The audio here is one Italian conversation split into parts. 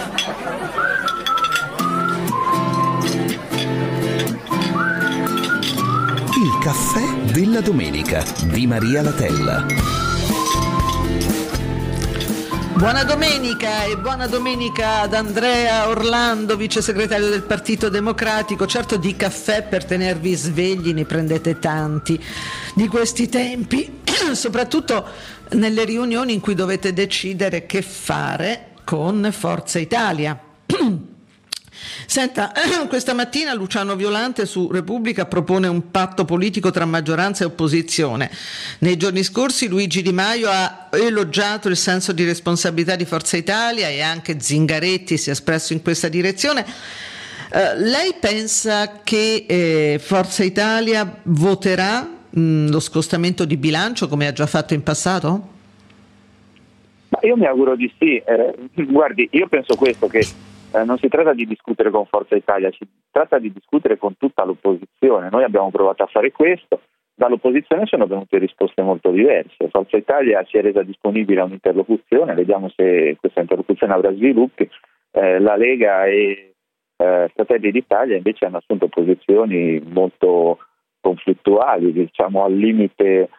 Il caffè della domenica di Maria Latella. Buona domenica e buona domenica ad Andrea Orlando, vice segretario del Partito Democratico. Certo, di caffè per tenervi svegli ne prendete tanti di questi tempi, soprattutto nelle riunioni in cui dovete decidere che fare con Forza Italia. Senta, questa mattina Luciano Violante su Repubblica propone un patto politico tra maggioranza e opposizione. Nei giorni scorsi Luigi Di Maio ha elogiato il senso di responsabilità di Forza Italia e anche Zingaretti si è espresso in questa direzione. Lei pensa che Forza Italia voterà lo scostamento di bilancio come ha già fatto in passato? Ma io mi auguro di sì. Guardi, io penso questo, che non si tratta di discutere con Forza Italia, si tratta di discutere con tutta l'opposizione. Noi abbiamo provato a fare questo, dall'opposizione sono venute risposte molto diverse. Forza Italia si è resa disponibile a un'interlocuzione, vediamo se questa interlocuzione avrà sviluppi. La Lega e Fratelli d'Italia invece hanno assunto posizioni molto conflittuali, diciamo al limite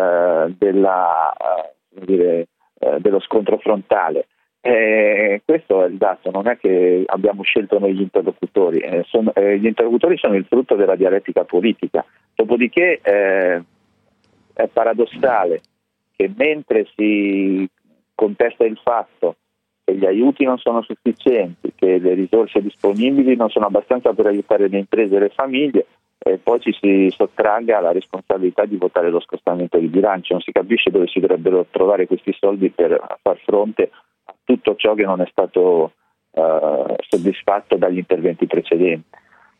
dello scontro frontale. Questo è il dato, non è che abbiamo scelto noi gli interlocutori, gli interlocutori sono il frutto della dialettica politica. Dopodiché è paradossale che mentre si contesta il fatto che gli aiuti non sono sufficienti, che le risorse disponibili non sono abbastanza per aiutare le imprese e le famiglie, poi ci si sottragga alla responsabilità di votare lo scostamento di bilancio. Non si capisce dove si dovrebbero trovare questi soldi per far fronte a tutto ciò che non è stato soddisfatto dagli interventi precedenti.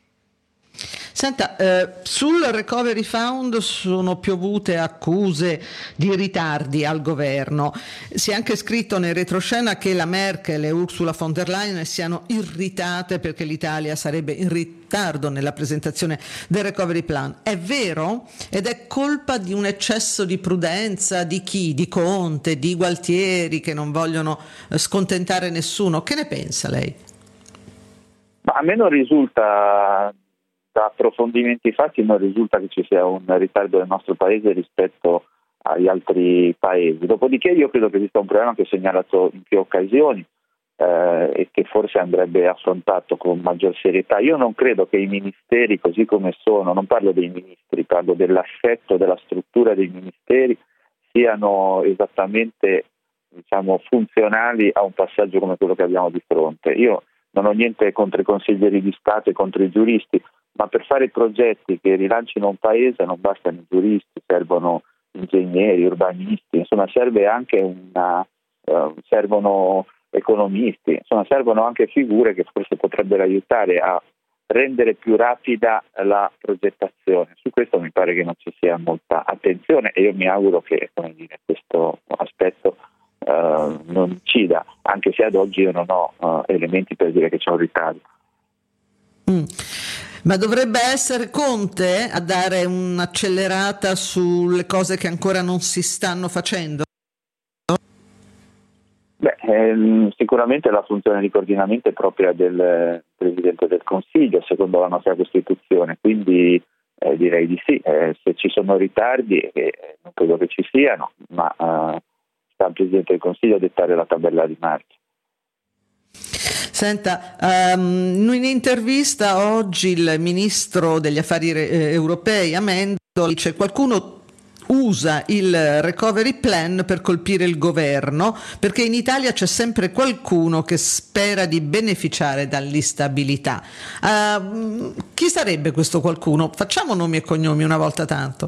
Senta, sul Recovery Fund sono piovute accuse di ritardi al governo. Si è anche scritto nel retroscena che la Merkel e Ursula von der Leyen siano irritate perché l'Italia sarebbe in ritardo nella presentazione del Recovery Plan. È vero? Ed è colpa di un eccesso di prudenza di chi? Di Conte, di Gualtieri, che non vogliono scontentare nessuno. Che ne pensa lei? Ma a me non risulta, da approfondimenti fatti, non risulta che ci sia un ritardo del nostro paese rispetto agli altri paesi. Dopodiché io credo che esista un problema che ho segnalato in più occasioni e che forse andrebbe affrontato con maggior serietà. Io non credo che i ministeri così come sono, non parlo dei ministri, parlo dell'assetto, della struttura dei ministeri, siano esattamente, diciamo, funzionali a un passaggio come quello che abbiamo di fronte. Io non ho niente contro i consiglieri di Stato e contro i giuristi, ma per fare progetti che rilancino un paese non bastano i giuristi, servono ingegneri, urbanisti, insomma serve anche servono economisti, insomma servono anche figure che forse potrebbero aiutare a rendere più rapida la progettazione. Su questo mi pare che non ci sia molta attenzione e io mi auguro che, come dire, questo aspetto non incida, anche se ad oggi io non ho elementi per dire che c'è un ritardo. Ma dovrebbe essere Conte a dare un'accelerata sulle cose che ancora non si stanno facendo? Sicuramente la funzione di coordinamento è propria del Presidente del Consiglio, secondo la nostra Costituzione, quindi direi di sì. Se ci sono ritardi, non credo che ci siano, ma sta il Presidente del Consiglio a dettare la tabella di marcia. Senta, in un'intervista oggi il Ministro degli Affari Europei, Amendola, dice: qualcuno usa il recovery plan per colpire il governo perché in Italia c'è sempre qualcuno che spera di beneficiare dall'instabilità. Chi sarebbe questo qualcuno? Facciamo nomi e cognomi una volta tanto.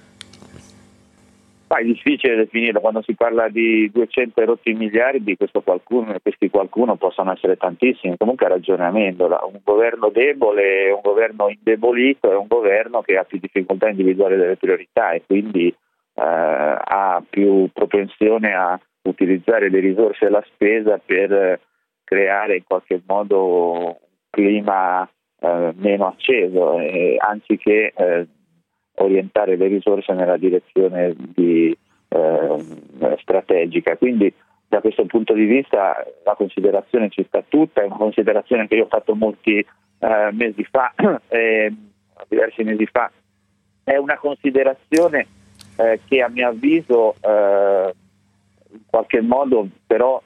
È difficile definirlo, quando si parla di 200 e rotti miliardi, questi qualcuno possono essere tantissimi. Comunque ha ragione Amendola, un governo debole, un governo indebolito è un governo che ha più difficoltà a individuare delle priorità e quindi ha più propensione a utilizzare le risorse e la spesa per creare in qualche modo un clima meno acceso, anziché orientare le risorse nella direzione strategica. Quindi da questo punto di vista la considerazione ci sta tutta, è una considerazione che io ho fatto molti mesi fa, diversi mesi fa, è una considerazione che a mio avviso in qualche modo però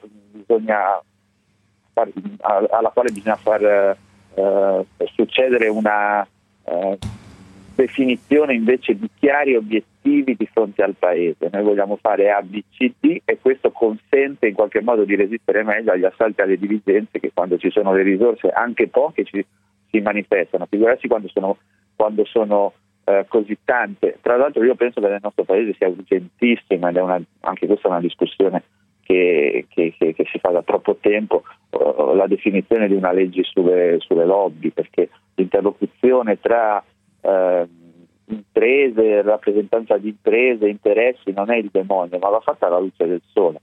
alla quale bisogna far succedere una definizione invece di chiari obiettivi di fronte al Paese. Noi vogliamo fare A, B, C, D e questo consente in qualche modo di resistere meglio agli assalti alle dirigenze che quando ci sono le risorse, anche poche, si manifestano. Figurarsi quando sono così tante. Tra l'altro io penso che nel nostro Paese sia urgentissima, ed è anche questa è una discussione che si fa da troppo tempo, la definizione di una legge sulle lobby, perché l'interlocuzione tra imprese, rappresentanza di imprese, interessi non è il demonio, ma va fatta alla luce del sole.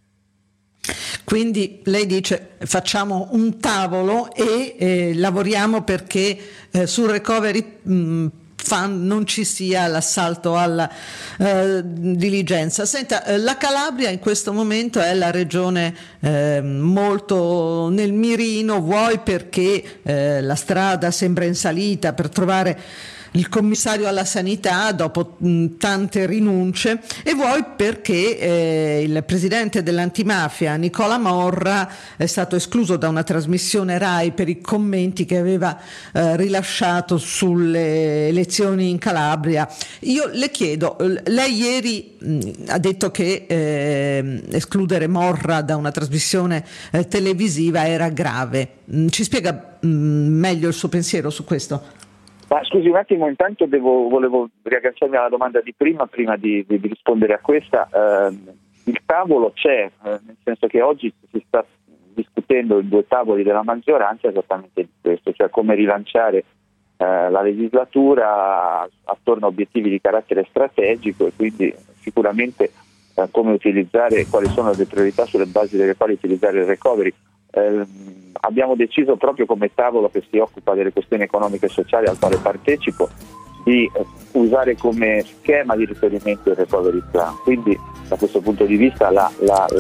Quindi lei dice facciamo un tavolo e lavoriamo perché sul recovery fund non ci sia l'assalto alla diligenza. Senta, la Calabria in questo momento è la regione molto nel mirino, vuoi perché la strada sembra in salita per trovare il commissario alla sanità dopo tante rinunce, e vuoi perché il presidente dell'antimafia Nicola Morra è stato escluso da una trasmissione RAI per i commenti che aveva rilasciato sulle elezioni in Calabria. Io le chiedo, lei ieri ha detto che escludere Morra da una trasmissione televisiva era grave. Ci spiega meglio il suo pensiero su questo? Ma scusi un attimo, intanto volevo riagganciarmi alla domanda di prima di rispondere a questa. Il tavolo c'è, nel senso che oggi si sta discutendo in due tavoli della maggioranza esattamente di questo, cioè come rilanciare la legislatura attorno a obiettivi di carattere strategico, e quindi sicuramente come utilizzare, quali sono le priorità sulle basi delle quali utilizzare il recovery. Abbiamo deciso proprio come tavolo che si occupa delle questioni economiche e sociali al quale partecipo di usare come schema di riferimento il recovery plan, quindi da questo punto di vista la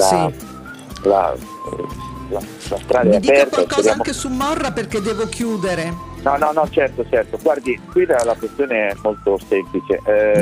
strada è aperta. Mi dica qualcosa anche su Morra perché devo chiudere. No, certo, guardi, qui la questione è molto semplice.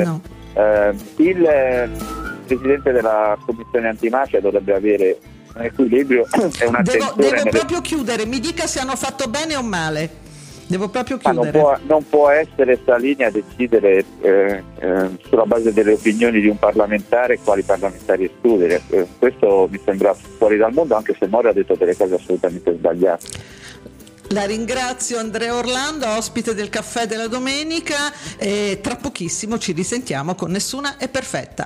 Il presidente della commissione antimafia dovrebbe avere un equilibrio e un'attenzione. Devo proprio chiudere, mi dica se hanno fatto bene o male. Devo proprio chiudere. Non può essere Salini a decidere sulla base delle opinioni di un parlamentare quali parlamentari escludere. Questo mi sembra fuori dal mondo, anche se Mori ha detto delle cose assolutamente sbagliate. La ringrazio, Andrea Orlando, ospite del Caffè della Domenica, e tra pochissimo ci risentiamo con Nessuna è perfetta.